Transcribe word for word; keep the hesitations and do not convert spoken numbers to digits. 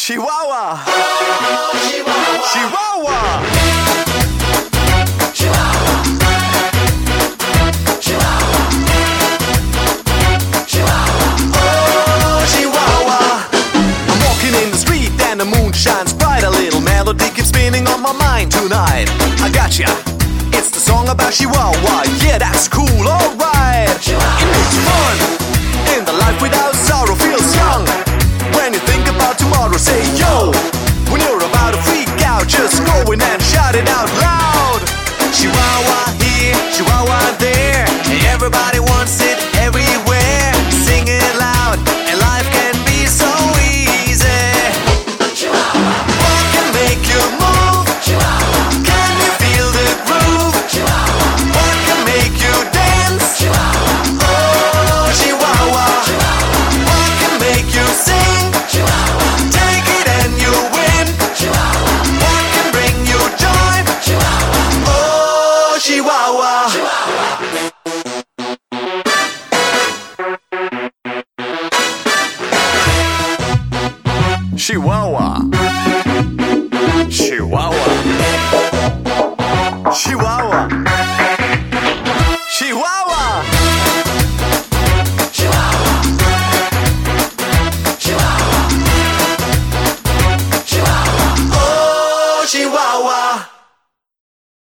Chihuahua. Chihuahua. Chihuahua. Chihuahua. Chihuahua. Chihuahua. Oh, Chihuahua. I'm walking in the street and the moon shines bright. A little melody keeps spinning on my mind tonight. I gotcha. It's the song about Chihuahua. Yeah, that's cool, alright. It makes fun. In the life without sorrow feels young. When you think about tomorrow, say yo. When you're about to freak out, just go in and shout it out loud. Chihuahua here, Chihuahua there. Everybody wants it everywhere. Sing it loud, and life can be so easy. Chihuahua. What can make you move? Chihuahua. Can you feel the groove? Chihuahua. What can make you dance? Chihuahua. Oh, Chihuahua. What can make you sing? Chihuahua. Take it and you win. Chihuahua. What can bring you joy? Chihuahua. Oh, Chihuahua. Chihuahua. Chihuahua. Chihuahua.